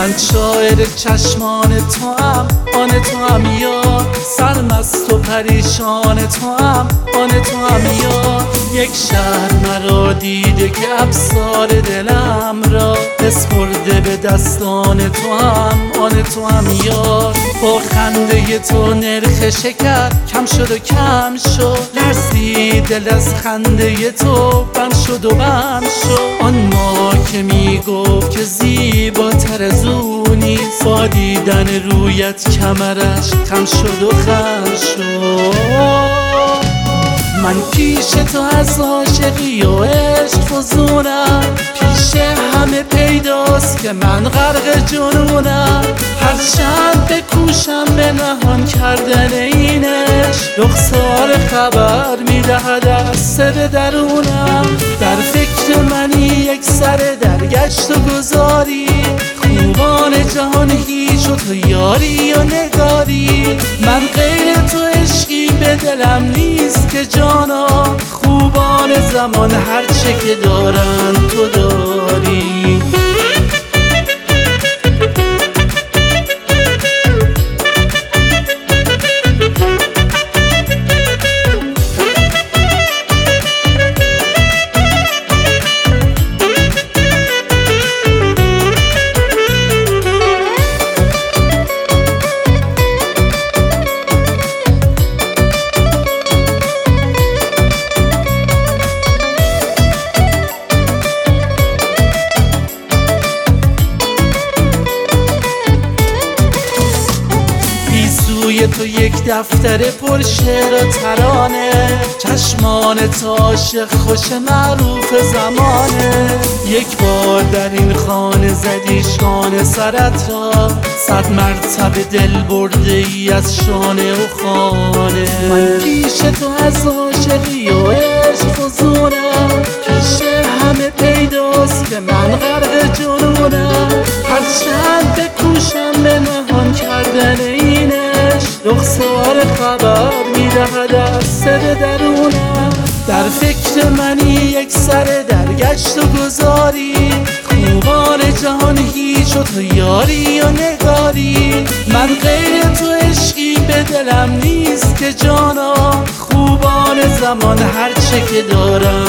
من شاعر چشمان تو هم، آن تو هم یار، سرمست و پریشان تو هم، آن تو هم یار. یک شهر مرا دیده که افسار دلم را بسپرده به دستان تو هم، آن تو هم یار. با خنده تو نرخ شکر کم شد و کم شد، لرزید دل از خنده تو بم شد و بم شد. آن ما که میگفت که زیباتر از او نیست، با دیدن رویت کمرش خم شد و خم شد. من پیش تو از عاشقی و عشق فزونم، پیش همه پیداست که من غرق جنونم. هرچند بکوشم به نهان کردن اینش، رخسار خبر میدهد از سر درونم. در فکر منی یک سر در گشت و گذاری، خوبان جهان هیچ و تو یاری و نگاری. من غیر تو عشقی به دلم نیست که جانا، خوبان زمان هرچه که دارن تو داری. روی تو یک دفتر پر شعر و ترانه، چشمان تو عاشق خوش معروف زمانه. یک بار در این خانه زدی شانه سرت را، 100 مرتبه دل برده ای از شانه و خانه. من پیش تو از عاشقی و عشق فزونم، پیش همه پیداست که من غرق جنونم. هرچند بکوشم به نهان کردن اینش، رخسار خبر میدهد از سر درونم. در فکر منی یک سر در گشت و گذاری، خوبان جهان هیچ و تو یاری و نگاری. من غیر تو عشقی به دلم نیست که جانا، خوبان زمان هرچه که دارم